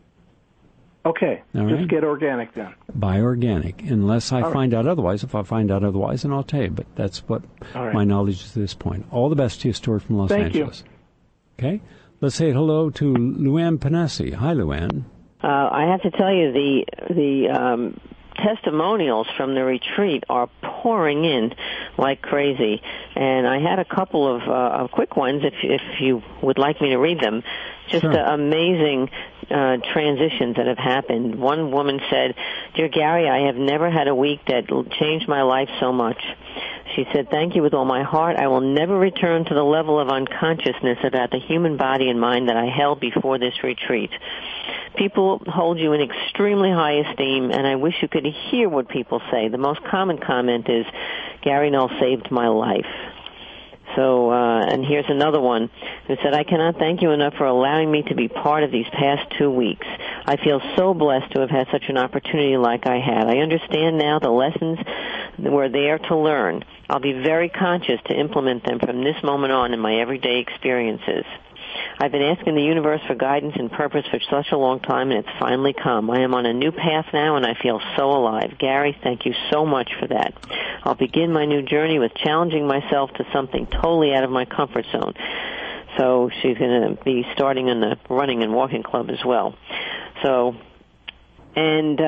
Okay, just get organic then. Buy organic, unless I find out otherwise. If I find out otherwise, then I'll tell you. But that's what my knowledge is at this point. All the best to you, Stuart from Los Angeles. Thank you. Okay, let's say hello to Luann Panesi. Hi, Luann. I have to tell you, the testimonials from the retreat are pouring in like crazy, and I had a couple of quick ones if you would like me to read them. Just amazing transitions that have happened. One woman said, "Dear Gary, I have never had a week that changed my life so much." She said, "Thank you with all my heart. I will never return to the level of unconsciousness about the human body and mind that I held before this retreat. People hold you in extremely high esteem, and I wish you could hear what people say. The most common comment is, Gary Null saved my life." So, and here's another one who said, "I cannot thank you enough for allowing me to be part of these past 2 weeks. I feel so blessed to have had such an opportunity like I had. I understand now the lessons were there to learn. I'll be very conscious to implement them from this moment on in my everyday experiences. I've been asking the universe for guidance and purpose for such a long time, and it's finally come. I am on a new path now, and I feel so alive. Gary, thank you so much for that. I'll begin my new journey with challenging myself to something totally out of my comfort zone. So she's going to be starting in the running and walking club as well. So, and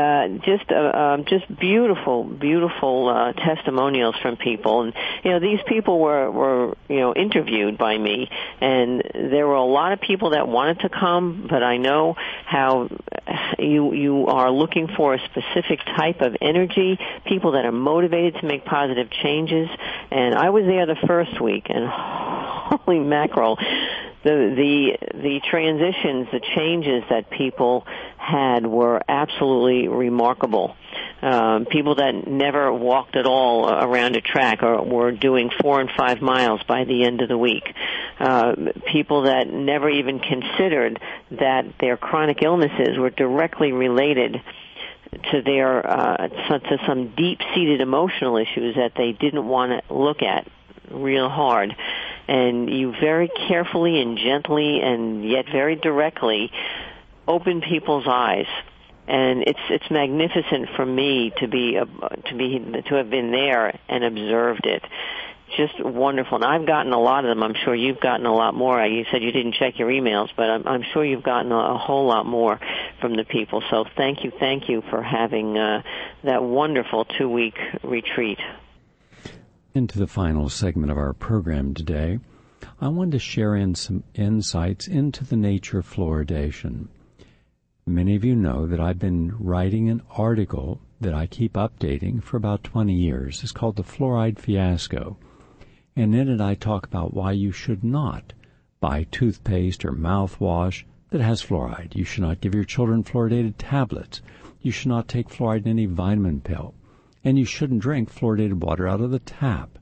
just beautiful testimonials from people. And these people were interviewed by me, and there were a lot of people that wanted to come, but I know how you are looking for a specific type of energy, people that are motivated to make positive changes. And I was there the first week, and holy mackerel, the transitions, the changes that people had were absolutely remarkable. People that never walked at all around a track or were doing 4 and 5 miles by the end of the week. People that never even considered that their chronic illnesses were directly related to their to some deep-seated emotional issues that they didn't want to look at real hard. And you very carefully and gently and yet very directly open people's eyes. And it's magnificent for me to have been there and observed it. Just wonderful. And I've gotten a lot of them. I'm sure you've gotten a lot more. You said you didn't check your emails, but I'm sure you've gotten a whole lot more from the people. So thank you for having that wonderful 2-week retreat. Into the final segment of our program today, I wanted to share in some insights into the nature of fluoridation. Many of you know that I've been writing an article that I keep updating for about 20 years. It's called The Fluoride Fiasco. And in it I talk about why you should not buy toothpaste or mouthwash that has fluoride. You should not give your children fluoridated tablets. You should not take fluoride in any vitamin pill. And you shouldn't drink fluoridated water out of the tap.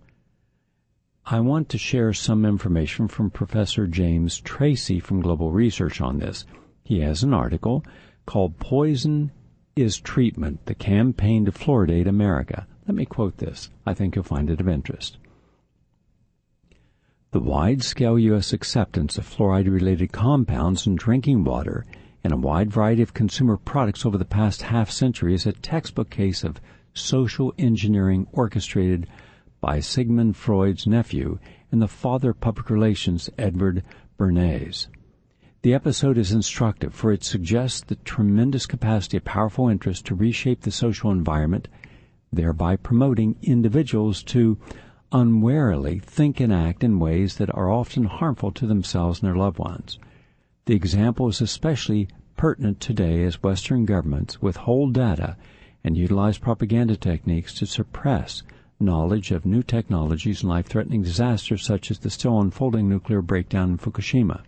I want to share some information from Professor James Tracy from Global Research on this. He has an article called Poison is Treatment, the Campaign to Fluoridate America. Let me quote this. I think you'll find it of interest. The wide-scale U.S. acceptance of fluoride-related compounds in drinking water and a wide variety of consumer products over the past half-century is a textbook case of social engineering orchestrated by Sigmund Freud's nephew and the father of public relations, Edward Bernays. The episode is instructive, for it suggests the tremendous capacity of powerful interests to reshape the social environment, thereby promoting individuals to unwarily think and act in ways that are often harmful to themselves and their loved ones. The example is especially pertinent today as Western governments withhold data and utilize propaganda techniques to suppress knowledge of new technologies and life-threatening disasters such as the still unfolding nuclear breakdown in Fukushima.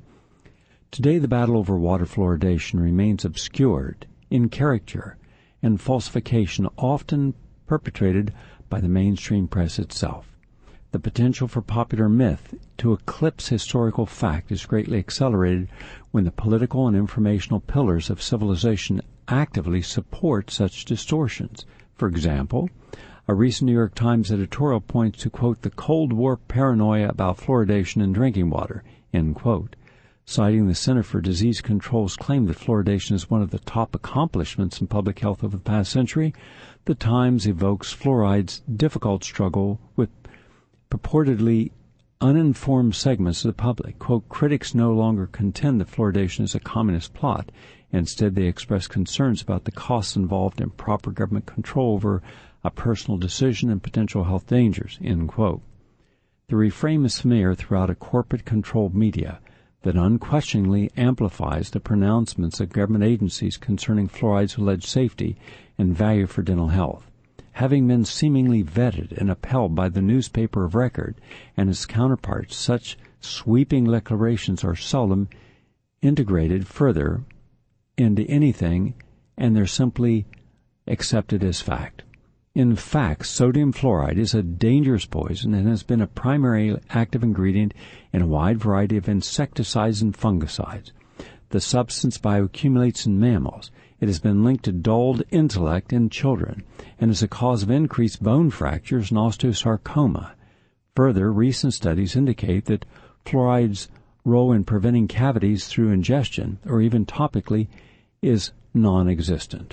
Today, the battle over water fluoridation remains obscured in character and falsification, often perpetrated by the mainstream press itself. The potential for popular myth to eclipse historical fact is greatly accelerated when the political and informational pillars of civilization actively support such distortions. For example, a recent New York Times editorial points to, quote, the Cold War paranoia about fluoridation in drinking water, end quote. Citing the Center for Disease Control's claim that fluoridation is one of the top accomplishments in public health over the past century, the Times evokes fluoride's difficult struggle with purportedly uninformed segments of the public. Quote, critics no longer contend that fluoridation is a communist plot. Instead, they express concerns about the costs involved in proper government control over a personal decision and potential health dangers, end quote. The refrain is familiar throughout a corporate-controlled media that unquestioningly amplifies the pronouncements of government agencies concerning fluoride's alleged safety and value for dental health. Having been seemingly vetted and upheld by the newspaper of record and its counterparts, such sweeping declarations are seldom integrated further into anything, and they're simply accepted as fact. In fact, sodium fluoride is a dangerous poison and has been a primary active ingredient in a wide variety of insecticides and fungicides. The substance bioaccumulates in mammals. It has been linked to dulled intellect in children and is a cause of increased bone fractures and osteosarcoma. Further, recent studies indicate that fluoride's role in preventing cavities through ingestion, or even topically, is non-existent.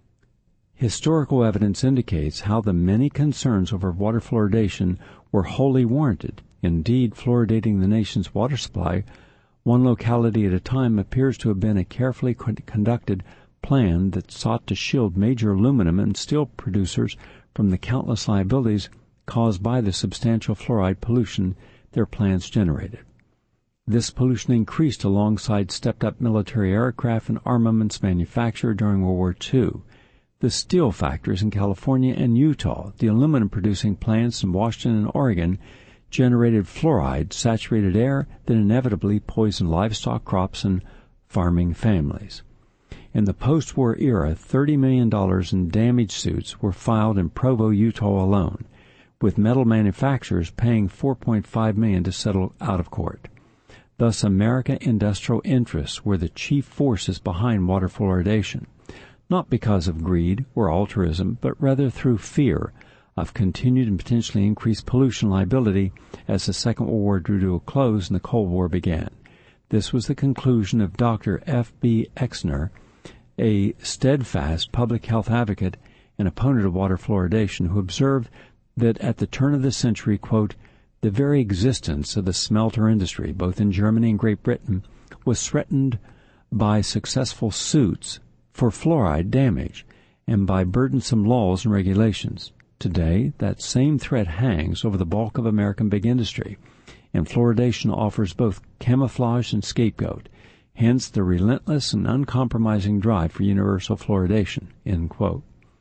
Historical evidence indicates how the many concerns over water fluoridation were wholly warranted. Indeed, fluoridating the nation's water supply, one locality at a time, appears to have been a carefully conducted plan that sought to shield major aluminum and steel producers from the countless liabilities caused by the substantial fluoride pollution their plants generated. This pollution increased alongside stepped-up military aircraft and armaments manufacture during World War II. The steel factories in California and Utah, the aluminum-producing plants in Washington and Oregon, generated fluoride-saturated air that inevitably poisoned livestock crops and farming families. In the post-war era, $30 million in damage suits were filed in Provo, Utah alone, with metal manufacturers paying $4.5 million to settle out of court. Thus, American industrial interests were the chief forces behind water fluoridation, not because of greed or altruism, but rather through fear of continued and potentially increased pollution liability as the Second World War drew to a close and the Cold War began. This was the conclusion of Dr. F.B. Exner, a steadfast public health advocate and opponent of water fluoridation, who observed that at the turn of the century, quote, the very existence of the smelter industry, both in Germany and Great Britain, was threatened by successful suits for fluoride damage and by burdensome laws and regulations. Today, that same threat hangs over the bulk of American big industry, and fluoridation offers both camouflage and scapegoat, hence the relentless and uncompromising drive for universal fluoridation, end quote.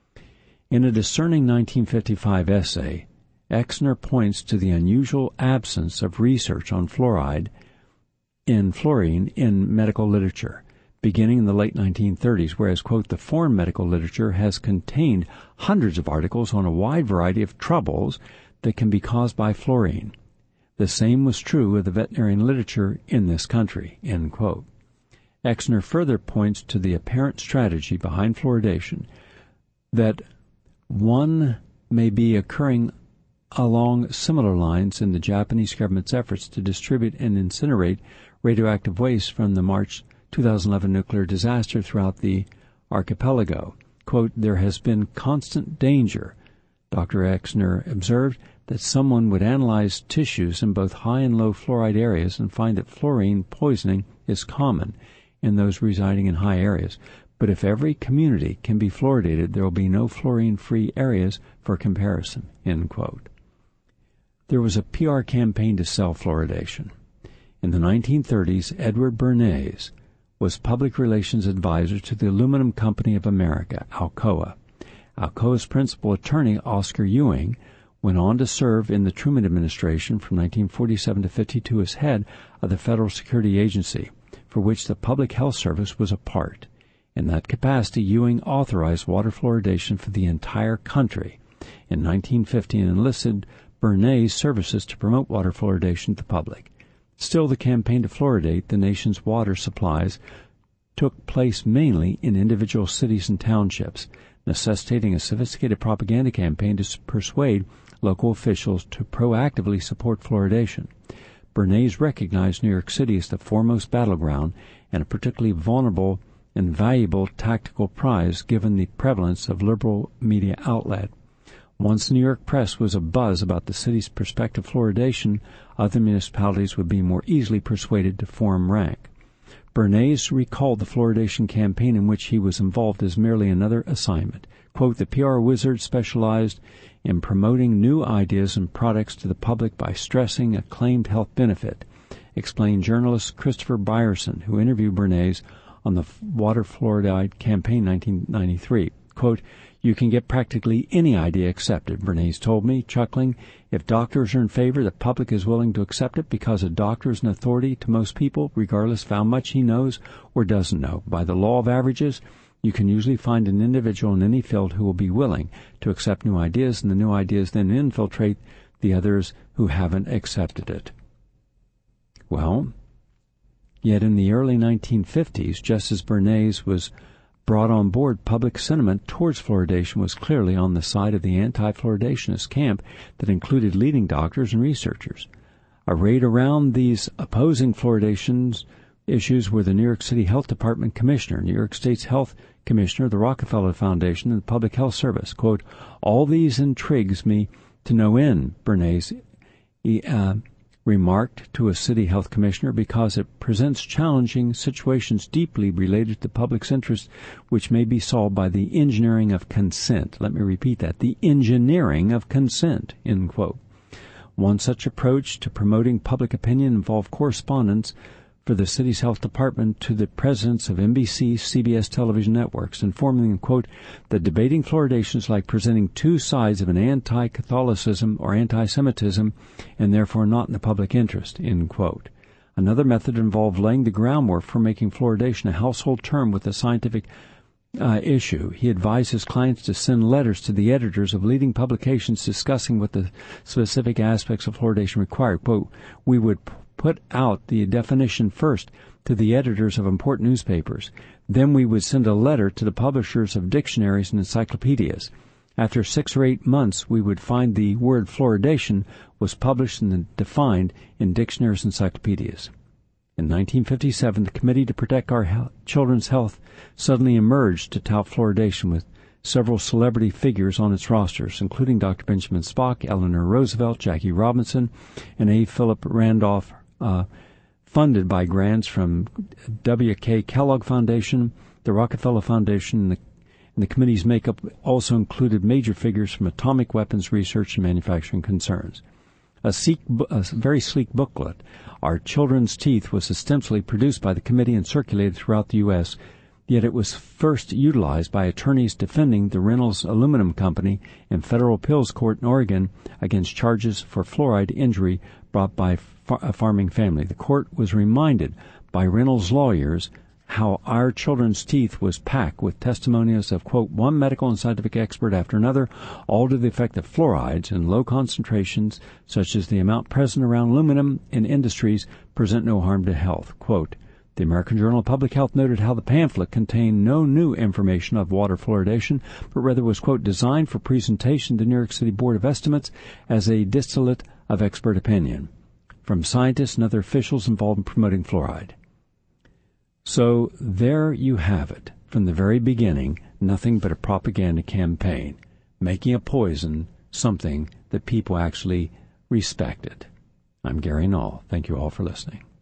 In a discerning 1955 essay, Exner points to the unusual absence of research on fluorine in medical literature, beginning in the late 1930s, whereas, quote, the foreign medical literature has contained hundreds of articles on a wide variety of troubles that can be caused by fluorine. The same was true of the veterinarian literature in this country, end quote. Exner further points to the apparent strategy behind fluoridation, that one may be occurring along similar lines in the Japanese government's efforts to distribute and incinerate radioactive waste from the March 2011 nuclear disaster throughout the archipelago. Quote, there has been constant danger, Dr. Exner observed, that someone would analyze tissues in both high and low fluoride areas and find that fluorine poisoning is common in those residing in high areas. But if every community can be fluoridated, there will be no fluorine-free areas for comparison, end quote. There was a PR campaign to sell fluoridation. In the 1930s, Edward Bernays was public relations advisor to the Aluminum Company of America, Alcoa. Alcoa's principal attorney, Oscar Ewing, went on to serve in the Truman administration from 1947 to 52 as head of the Federal Security Agency, for which the Public Health Service was a part. In that capacity, Ewing authorized water fluoridation for the entire country in 1950 and enlisted Bernays' services to promote water fluoridation to the public. Still, the campaign to fluoridate the nation's water supplies took place mainly in individual cities and townships, necessitating a sophisticated propaganda campaign to persuade local officials to proactively support fluoridation. Bernays recognized New York City as the foremost battleground and a particularly vulnerable and valuable tactical prize given the prevalence of liberal media outlet. Once the New York press was abuzz about the city's prospective fluoridation, other municipalities would be more easily persuaded to form rank. Bernays recalled the fluoridation campaign in which he was involved as merely another assignment. Quote, the PR wizard specialized in promoting new ideas and products to the public by stressing a claimed health benefit, explained journalist Christopher Byerson, who interviewed Bernays on the water fluoride campaign 1993. Quote, you can get practically any idea accepted, Bernays told me, chuckling. If doctors are in favor, the public is willing to accept it because a doctor is an authority to most people, regardless of how much he knows or doesn't know. By the law of averages, you can usually find an individual in any field who will be willing to accept new ideas, and the new ideas then infiltrate the others who haven't accepted it. Well, Yet in the early 1950s, just as Bernays was brought on board, public sentiment towards fluoridation was clearly on the side of the anti-fluoridationist camp that included leading doctors and researchers. Arrayed around these opposing fluoridation issues were the New York City Health Department Commissioner, New York State's Health Commissioner, the Rockefeller Foundation, and the Public Health Service. Quote, "All these intrigues me to no end," Bernays remarked to a city health commissioner, "because it presents challenging situations deeply related to the public's interest, which may be solved by the engineering of consent." Let me repeat that, the engineering of consent, end quote. One such approach to promoting public opinion involved correspondence for the city's health department to the presidents of NBC, CBS television networks, informing them, quote, "that debating fluoridation is like presenting two sides of an anti-Catholicism or anti-Semitism, and therefore not in the public interest," end quote. Another method involved laying the groundwork for making fluoridation a household term with a scientific issue. He advised his clients to send letters to the editors of leading publications discussing what the specific aspects of fluoridation required. Quote, "We would put out the definition first to the editors of important newspapers. Then we would send a letter to the publishers of dictionaries and encyclopedias. After 6 or 8 months, we would find the word fluoridation was published and defined in dictionaries and encyclopedias." In 1957, the Committee to Protect Our Children's Health suddenly emerged to tout fluoridation with several celebrity figures on its rosters, including Dr. Benjamin Spock, Eleanor Roosevelt, Jackie Robinson, and A. Philip Randolph, funded by grants from W.K. Kellogg Foundation, the Rockefeller Foundation, and the committee's makeup also included major figures from atomic weapons research and manufacturing concerns. A very sleek booklet, Our Children's Teeth, was ostensibly produced by the committee and circulated throughout the U.S., yet it was first utilized by attorneys defending the Reynolds Aluminum Company in federal appeals court in Oregon against charges for fluoride injury brought by a farming family. The court was reminded by Reynolds' lawyers how Our Children's Teeth was packed with testimonials of, quote, one medical and scientific expert after another, all to the effect that fluorides in low concentrations, such as the amount present around aluminum in industries, present no harm to health. Quote, "The American Journal of Public Health noted how the pamphlet contained no new information of water fluoridation, but rather was, quote, designed for presentation to the New York City Board of Estimates as a distillate of expert opinion from scientists and other officials involved in promoting fluoride." So there you have it. From the very beginning, nothing but a propaganda campaign, making a poison something that people actually respected. I'm Gary Null. Thank you all for listening.